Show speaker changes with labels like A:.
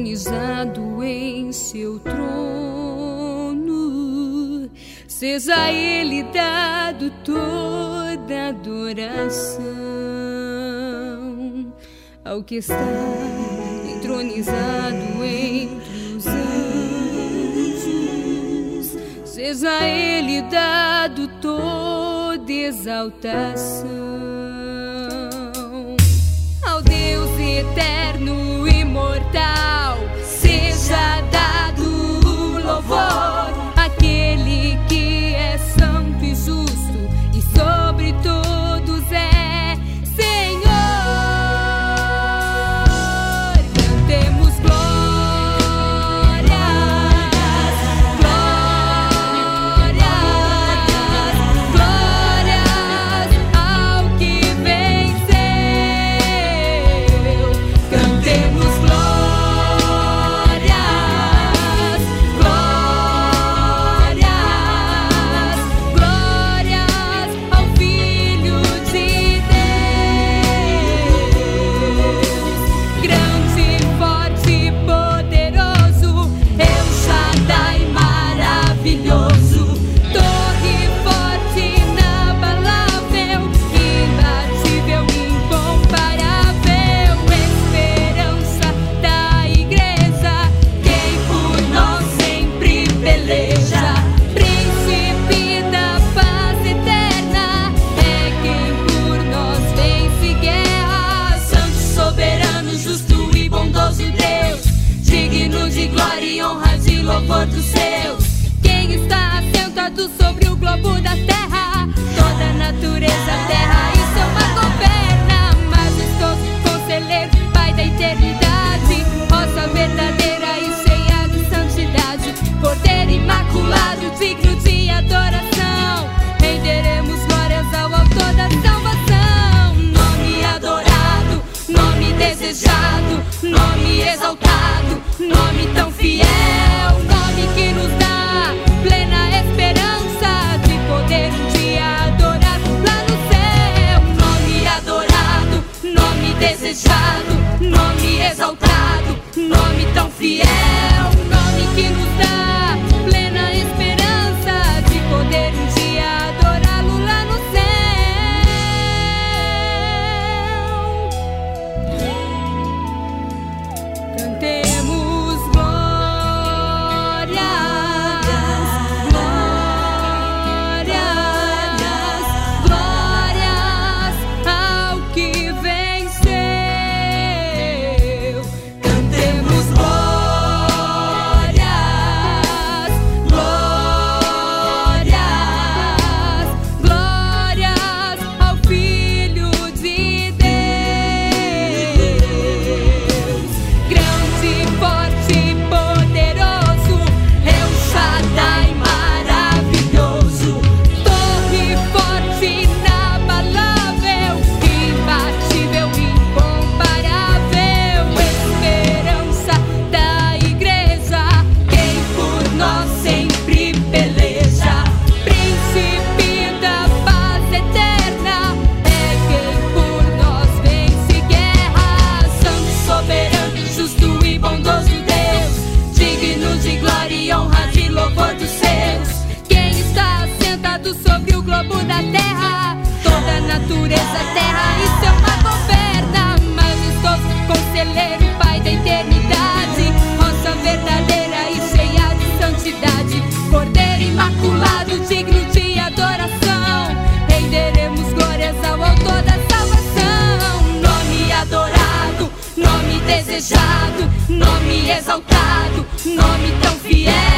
A: entronizado em seu trono, seja a Ele dado toda adoração, ao que está entronizado entre os anjos, seja a Ele dado toda exaltação, ao Deus eterno e imortal seja dado o louvor, aquele que é santo e justo e sobre todos é Senhor. Cantemos glórias, glórias, glórias ao que venceu. Cantemos glórias, glórias, glórias ao Filho de Deus, grande, forte, poderoso, El Shaddai maravilhoso, torre forte, inabalável, imbatível, incomparável, esperança da igreja, quem por nós sempre peleja, príncipe da paz eterna, é quem por nós vence guerra, santo, soberano, justo e bondoso Deus, digno de glória e honra, de louvor dos seus, quem está assentado sobre o globo da terra, toda a natureza, terra e seu mar governa, majestoso, conselheiro, Pai da eternidade, rocha verdadeira e cheia de santidade, Cordeiro imaculado, digno de adoração, renderemos glórias ao autor da salvação, nome adorado, nome desejado, nome exaltado, nome tão fiel, nome que nos dá plena esperança de poder um dia adorar lá no céu, nome adorado, nome desejado, nome exaltado, nome tão fiel, nome que nos dá plena esperança de poder um dia adorá-lo lá no céu. Cantemos glórias, glórias, glórias ao que venceu. Cantemos glórias, glórias, glórias ao Filho de Deus, grande, forte, poderoso, El Shaddai maravilhoso, torre forte, inabalável, imbatível, incomparável, esperança da igreja, quem por nós sempre peleja, príncipe da paz eterna, é quem por nós vence guerra, santo, soberano, justo e bondoso Deus, digno de glória e honra, de louvor dos seus, quem está assentado sobre o globo da terra, toda a natureza, terra e seu mar governa, majestoso, conselheiro, Pai da eternidade, rocha verdadeira e cheia de santidade, Cordeiro imaculado, digno de adoração, renderemos glórias ao autor da salvação, nome adorado, nome desejado, nome exaltado, nome tão fiel.